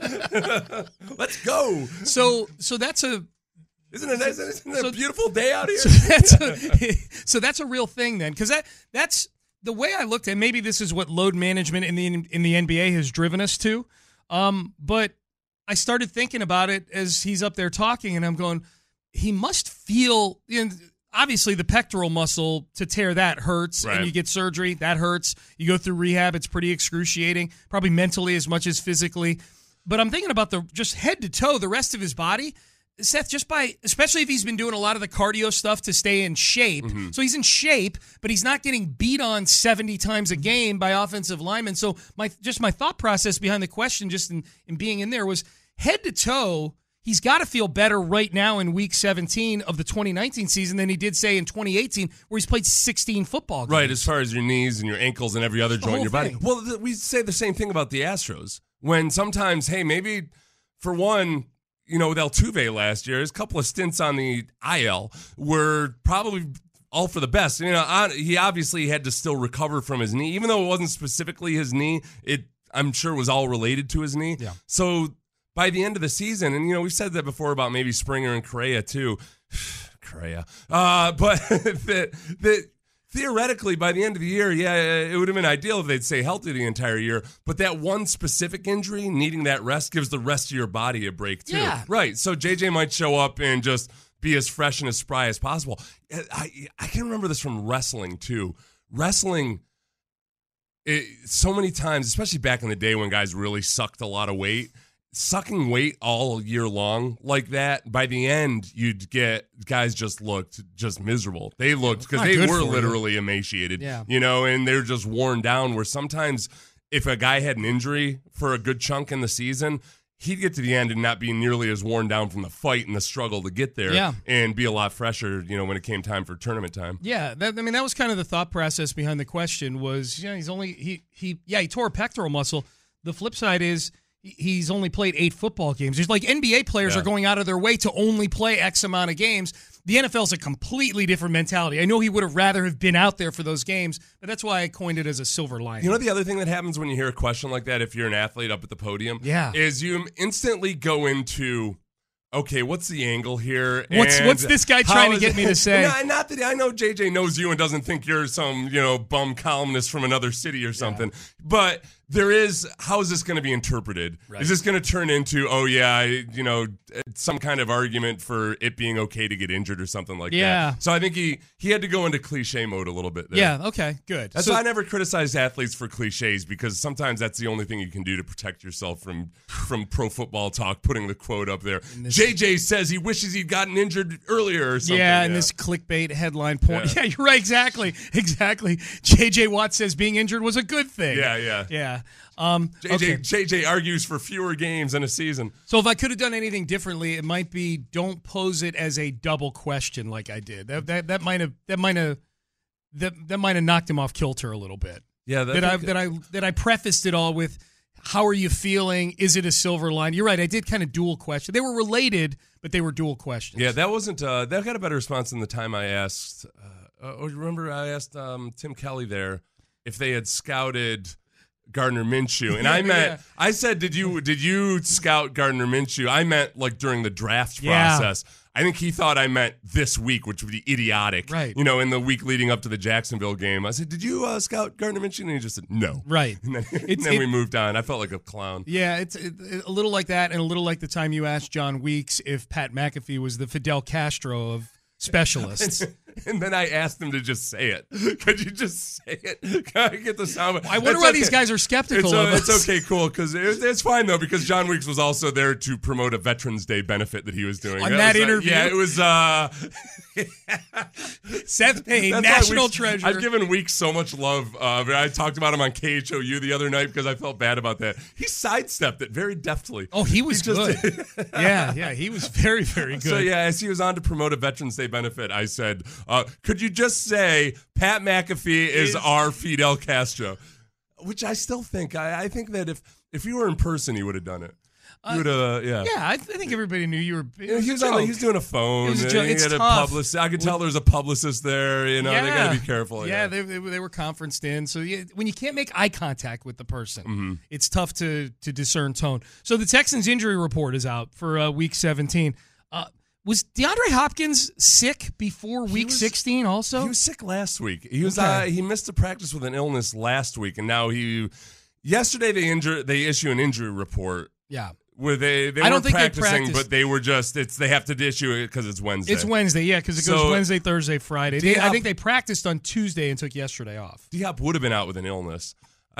Let's go. So so that's a Isn't it, isn't it, isn't it So- a beautiful day out here? so that's a, so that's a real thing then, because that that's the way I looked at. Maybe this is what load management in the in the N B A has driven us to. Um, but I started thinking about it as he's up there talking, and I'm going, he must feel. You know, obviously, the pectoral muscle, to tear that hurts, Right. and you get surgery, that hurts. You go through rehab, it's pretty excruciating, probably mentally as much as physically. But I'm thinking about the just head to toe, the rest of his body. Seth, just by, especially if he's been doing a lot of the cardio stuff to stay in shape. Mm-hmm. So he's in shape, but he's not getting beat on seventy times a game by offensive linemen. So my just my thought process behind the question, just in, in being in there, was head to toe, he's got to feel better right now in week seventeen of the twenty nineteen season than he did, say, in twenty eighteen, where he's played sixteen football games. Right, as far as your knees and your ankles and every other joint in whole your body. thing. Well, th- we say the same thing about the Astros. When sometimes, hey, maybe for one, you know, with Altuve last year, his couple of stints on the I L were probably all for the best. You know, on, he obviously had to still recover from his knee, even though it wasn't specifically his knee. It, I'm sure, was all related to his knee. Yeah. So by the end of the season, and you know, we've said that before about maybe Springer and Correa too. Correa, uh, but that that. Theoretically, by the end of the year, yeah, it would have been ideal if they'd stay healthy the entire year. But that one specific injury, needing that rest, gives the rest of your body a break, too. Yeah. Right. So J J might show up and just be as fresh and as spry as possible. I, I can remember this from wrestling, too. Wrestling, it, so many times, especially back in the day when guys really sucked a lot of weight, sucking weight all year long like that, by the end, you'd get guys just looked just miserable. They looked, because they were literally you. emaciated, yeah. you know, and they're just worn down, where sometimes if a guy had an injury for a good chunk in the season, he'd get to the end and not be nearly as worn down from the fight and the struggle to get there, yeah. and be a lot fresher, you know, when it came time for tournament time. Yeah, that, I mean, that was kind of the thought process behind the question was, you know, he's only, he, he yeah, he tore a pectoral muscle. The flip side is he's only played eight football games. There's like N B A players yeah. are going out of their way to only play X amount of games. The N F L's a completely different mentality. I know he would have rather have been out there for those games, but that's why I coined it as a silver lining. You know the other thing that happens when you hear a question like that, if you're an athlete up at the podium, yeah. is you instantly go into, okay, what's the angle here? What's and what's this guy trying to get it, me to say? Not, not that I know J J knows you and doesn't think you're some, you know, bum columnist from another city or something, yeah. but there is, how is this going to be interpreted? Right. Is this going to turn into, oh yeah, you know, some kind of argument for it being okay to get injured or something like yeah. that? So I think he he had to go into cliche mode a little bit there. Yeah, okay, good. That's so, why I never criticize athletes for cliches, because sometimes that's the only thing you can do to protect yourself from from Pro Football Talk putting the quote up there. This, J J says he wishes he'd gotten injured earlier or something. Yeah, yeah. and this clickbait headline point. Yeah. Yeah. yeah, you're right, exactly. Exactly. J J Watt says being injured was a good thing. Yeah, yeah. Yeah. Um, J J, okay. J J argues for fewer games in a season. So if I could have done anything differently, it might be don't pose it as a double question like I did. That that, that might have that might have that, that might have knocked him off kilter a little bit. Yeah, that, that I that I that I prefaced it all with, how are you feeling? Is it a silver line? You're right. I did kind of dual question. They were related, but they were dual questions. Yeah, that wasn't. Uh, that got a better response than the time I asked. Uh, oh, remember I asked um, Tim Kelly there if they had scouted Gardner Minshew, and I meant yeah. I said, did you did you scout Gardner Minshew? I meant like during the draft yeah. process. I think he thought I meant this week, which would be idiotic. Right. You know, in the week leading up to the Jacksonville game. I said, did you uh, scout Gardner Minshew? And he just said, no. Right. And then, and then it, we moved on. I felt like a clown. Yeah, it's it, a little like that, and a little like the time you asked John Weeks if Pat McAfee was the Fidel Castro of specialists. and, and then I asked him to just say it. Could you just say it? Can I get the sound? I wonder it's why okay. these guys are skeptical it's, of uh, us. It's okay, cool, because it, it's fine, though, because John Weeks was also there to promote a Veterans Day benefit that he was doing. On that, that was, interview? Uh, yeah, it was... Uh, Seth Payne, That's national Weeks, treasure. I've given Weeks so much love. Uh, I talked about him on K H O U the other night because I felt bad about that. He sidestepped it very deftly. Oh, he was he just, good. yeah, yeah, he was very, very good. So, yeah, as he was on to promote a Veterans Day benefit, I said, uh, could you just say Pat McAfee is, is our Fidel Castro? Which I still think. I, I think that if, if you were in person, he would have done it. You would, uh, yeah, yeah. I, th- I think everybody knew you were. You know, he was on. He was doing a phone. It was a joke. He It's had a tough. publicist. I could tell there was a publicist there. You know, yeah. they got to be careful. Yeah, yeah. They, they they were conferenced in. So yeah, when you can't make eye contact with the person, mm-hmm. it's tough to to discern tone. So the Texans injury report is out for uh, Week seventeen. Uh, was DeAndre Hopkins sick before Week was, sixteen? Also, he was sick last week. He was. Okay. Uh, he missed a practice with an illness last week, and now he. Yesterday they injure. They issue an injury report. Yeah. Where they they I don't weren't think practicing, they practiced. but they were just it's they have to issue it because it's Wednesday. It's Wednesday, yeah, because it goes So, Wednesday, Thursday, Friday. They, D-Hop, I think they practiced on Tuesday and took yesterday off. D-Hop would have been out with an illness.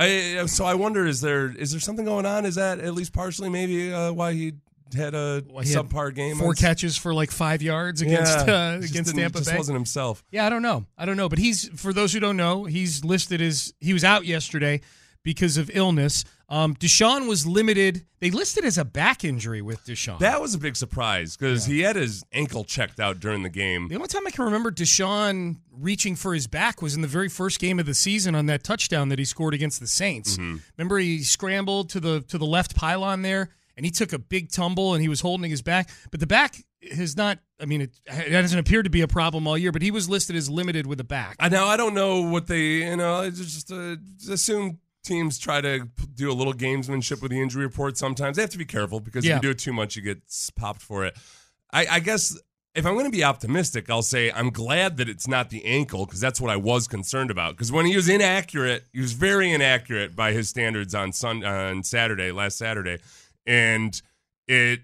I so I wonder is there is there something going on? Is that at least partially maybe uh, why he had a well, he had subpar game? Four catches for like five yards against yeah, uh, against Tampa just Bay. Wasn't himself. Yeah, I don't know. I don't know, but he's for those who don't know, he's listed as he was out yesterday because of illness. Um, Deshaun was limited. They listed as a back injury with Deshaun. That was a big surprise because yeah. he had his ankle checked out during the game. The only time I can remember Deshaun reaching for his back was in the very first game of the season on that touchdown that he scored against the Saints. Mm-hmm. Remember he scrambled to the to the left pylon there, and he took a big tumble, and he was holding his back. But the back has not, I mean, it, it hasn't appeared to be a problem all year, but he was listed as limited with a back. I, now, I don't know what they, you know, I just uh, assume teams try to do a little gamesmanship with the injury report sometimes. They have to be careful because yeah. if you do it too much, you get popped for it. I, I guess if I'm going to be optimistic, I'll say I'm glad that it's not the ankle because that's what I was concerned about. Because when he was inaccurate, he was very inaccurate by his standards on Sun, on Saturday, last Saturday. And it,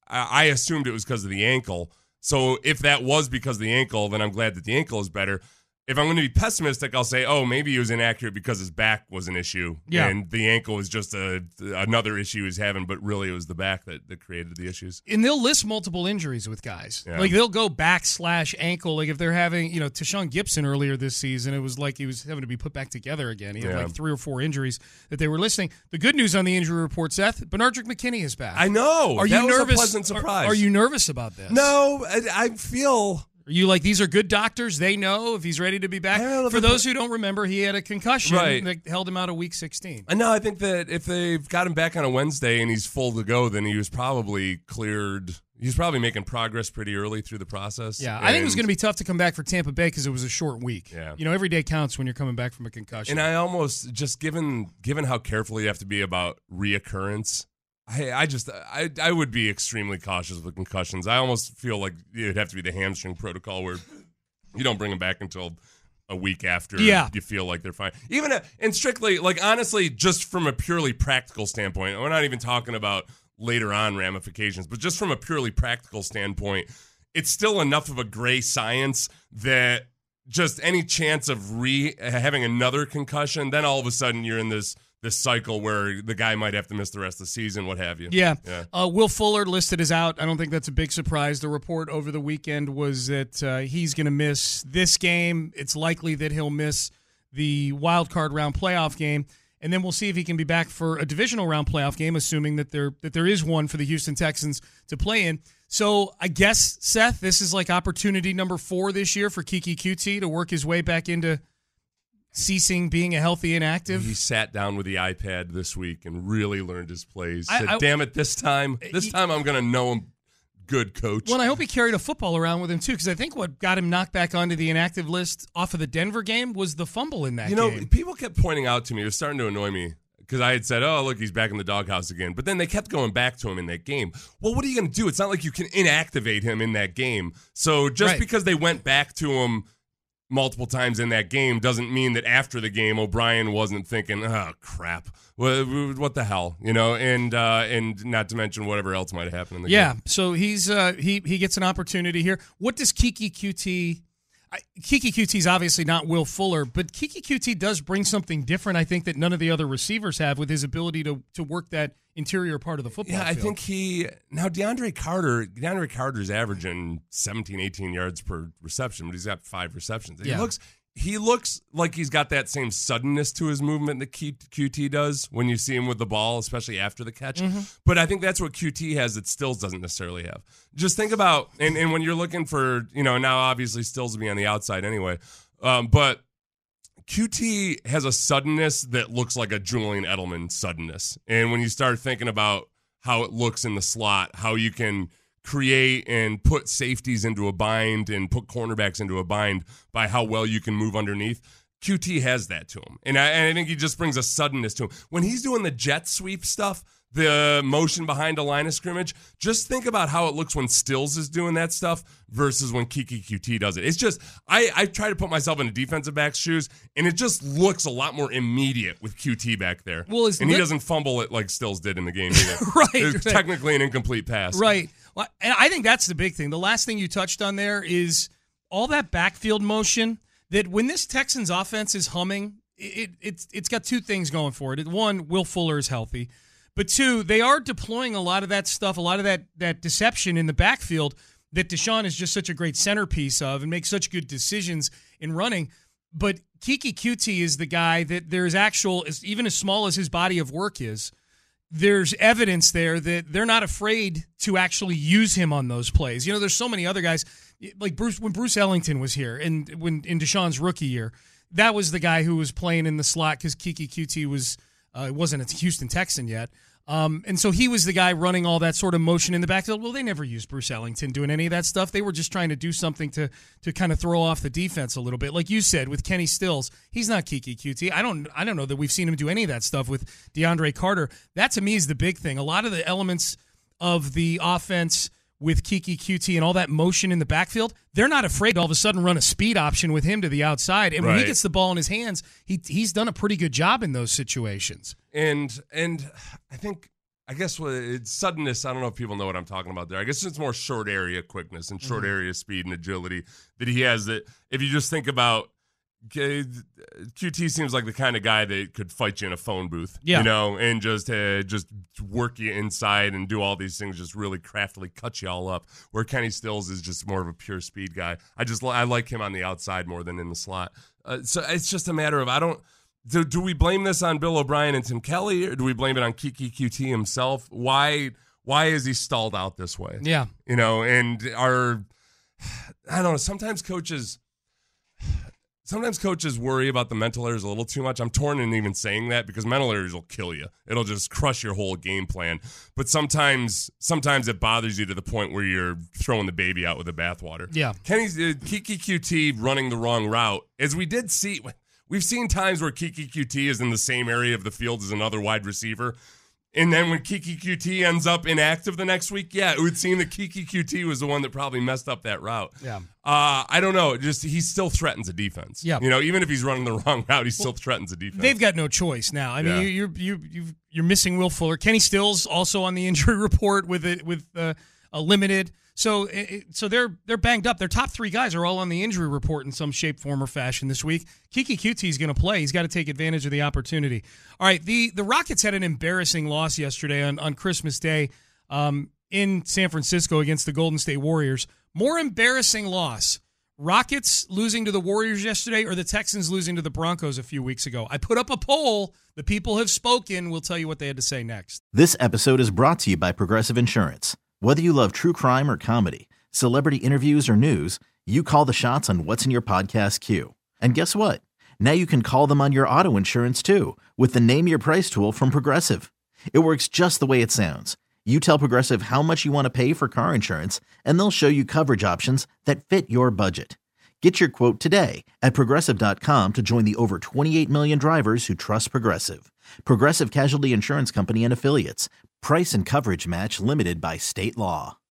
I assumed it was because of the ankle. So if that was because of the ankle, then I'm glad that the ankle is better. if I'm going to be pessimistic, I'll say, oh, maybe he was inaccurate because his back was an issue. Yeah. And the ankle was just a another issue he's having, but really it was the back that, that created the issues. And they'll list multiple injuries with guys. Yeah. Like, they'll go back slash ankle. Like, if they're having, you know, Tashawn Gibson earlier this season, it was like he was having to be put back together again. He had Yeah. like three or four injuries that they were listing. The good news on the injury report, Seth, Benardrick McKinney is back. I know. Are that you was nervous? a pleasant surprise. Are, are you nervous about this? No, I, I feel... Are you like, these are good doctors? They know if he's ready to be back? I don't know For if those who don't remember, he had a concussion Right. that held him out of week sixteen. No, I think that if they've got him back on a Wednesday and he's full to go, then he was probably cleared. He's probably making progress pretty early through the process. Yeah, I think it was And- going to be tough to come back for Tampa Bay because it was a short week. Yeah. You know, every day counts when you're coming back from a concussion. And I almost, just given given how careful you have to be about reoccurrence, I, I just, I, I would be extremely cautious with concussions. I almost feel like it'd have to be the hamstring protocol where you don't bring them back until a week after Yeah. you feel like they're fine. Even, a, and strictly, like, honestly, just from a purely practical standpoint, we're not even talking about later on ramifications, but just from a purely practical standpoint, it's still enough of a gray science that just any chance of re having another concussion, then all of a sudden you're in this this cycle where the guy might have to miss the rest of the season, what have you. Yeah. Yeah. Uh, Will Fuller listed as out. I don't think that's a big surprise. The report over the weekend was that uh, he's going to miss this game. It's likely that he'll miss the wild card round playoff game. And then we'll see if he can be back for a divisional round playoff game, assuming that there that there is one for the Houston Texans to play in. So I guess, Seth, this is like opportunity number four this year for Keke Coutee to work his way back into ceasing being a healthy inactive. He sat down with the iPad this week and really learned his plays. I- Said, I- damn it, this time, this time I'm going to know him good, coach. Well, and I hope he carried a football around with him, too, because I think what got him knocked back onto the inactive list off of the Denver game was the fumble in that You know, game. people kept pointing out to me, it was starting to annoy me, because I had said, oh, look, he's back in the doghouse again. But then they kept going back to him in that game. Well, what are you going to do? It's not like you can inactivate him in that game. So just Right. because they went back to him multiple times in that game doesn't mean that after the game O'Brien wasn't thinking, oh, crap. What, what the hell? You know, and uh, and not to mention whatever else might have happened in the Yeah, game. so he's uh, he he gets an opportunity here. What does Keke Coutee? I, Keke Coutee's obviously not Will Fuller, but Keke Coutee does bring something different. I think that none of the other receivers have with his ability to to work that interior part of the football. Yeah, I field. think he now DeAndre Carter. DeAndre Carter's averaging seventeen, eighteen yards per reception, but he's got five receptions. He Yeah. looks he looks like he's got that same suddenness to his movement that Q- QT does when you see him with the ball, especially after the catch. Mm-hmm. But I think that's what Q T has that Stills doesn't necessarily have. Just think about and, and when you're looking for, you know, now obviously Stills will be on the outside anyway, um, but Q T has a suddenness that looks like a Julian Edelman suddenness. And when you start thinking about how it looks in the slot, how you can create and put safeties into a bind and put cornerbacks into a bind by how well you can move underneath, Q T has that to him. And I, and I think he just brings a suddenness to him. When he's doing the jet sweep stuff, the motion behind a line of scrimmage, just think about how it looks when Stills is doing that stuff versus when Keke Coutee does it. It's just, I, I try to put myself in a defensive back's shoes, and it just looks a lot more immediate with Q T back there. Well, it's and he lit- doesn't fumble it like Stills did in the game either. Right, It's right. technically an incomplete pass. Right. Well, and I think that's the big thing. The last thing you touched on there is all that backfield motion that when this Texans offense is humming, it, it's it's got two things going for it. One, Will Fuller is healthy. But two, they are deploying a lot of that stuff, a lot of that that deception in the backfield that Deshaun is just such a great centerpiece of and makes such good decisions in running. But Keke Coutee is the guy that there's actual, even as small as his body of work is, there's evidence there that they're not afraid to actually use him on those plays. You know, there's so many other guys, like Bruce, when Bruce Ellington was here and when in Deshaun's rookie year, that was the guy who was playing in the slot because Keke Coutee was uh, wasn't a Houston Texan yet. Um, and so he was the guy running all that sort of motion in the backfield. Well, they never used Bruce Ellington doing any of that stuff. They were just trying to do something to to kind of throw off the defense a little bit. Like you said, with Kenny Stills, he's not Keke Coutee. I don't I don't know that we've seen him do any of that stuff with DeAndre Carter. That to me is the big thing. A lot of the elements of the offense with Keke Coutee and all that motion in the backfield, they're not afraid to all of a sudden run a speed option with him to the outside. And when he Right. gets the ball in his hands, he he's done a pretty good job in those situations. And and I think I guess what it's suddenness. I don't know if people know what I'm talking about there. I guess it's more short area quickness and short Mhm. area speed and agility that he has. That if you just think about Q T seems like the kind of guy that could fight you in a phone booth, yeah. you know, and just uh, just work you inside and do all these things, just really craftily cut you all up. Where Kenny Stills is just more of a pure speed guy. I just I like him on the outside more than in the slot. Uh, so it's just a matter of I don't. Do, do we blame this on Bill O'Brien and Tim Kelly, or do we blame it on Kiki Q T himself? Why why is he stalled out this way? Yeah, you know, and our I don't know. Sometimes coaches. Sometimes coaches worry about the mental errors a little too much. I'm torn in even saying that because mental errors will kill you. It'll just crush your whole game plan. But sometimes sometimes it bothers you to the point where you're throwing the baby out with the bathwater. Yeah. Kenny's uh, Kiki Q T running the wrong route. As we did see, we've seen times where Kiki Q T is in the same area of the field as another wide receiver. And then when Kiki Q T ends up inactive the next week, yeah, it would seem that Kiki Q T was the one that probably messed up that route. Yeah. Uh, I don't know. Just he still threatens a defense. Yeah. You know, even if he's running the wrong route, he still well, threatens a defense. They've got no choice now. I mean, yeah. you, you're you you you're missing Will Fuller. Kenny Stills also on the injury report with it with uh, a limited. So it, so they're they're banged up. Their top three guys are all on the injury report in some shape, form, or fashion this week. Kiki Q T is going to play. He's got to take advantage of the opportunity. All right, the, the Rockets had an embarrassing loss yesterday on, on Christmas Day um, in San Francisco against the Golden State Warriors. More embarrassing loss, Rockets losing to the Warriors yesterday or the Texans losing to the Broncos a few weeks ago? I put up a poll. The people have spoken. We'll tell you what they had to say next. This episode is brought to you by Progressive Insurance. Whether you love true crime or comedy, celebrity interviews or news, you call the shots on what's in your podcast queue. And guess what? Now you can call them on your auto insurance too with the Name Your Price tool from Progressive. It works just the way it sounds. You tell Progressive how much you want to pay for car insurance, and they'll show you coverage options that fit your budget. Get your quote today at Progressive dot com to join the over twenty-eight million drivers who trust Progressive. Progressive Casualty Insurance Company and Affiliates. Price and coverage match limited by state law.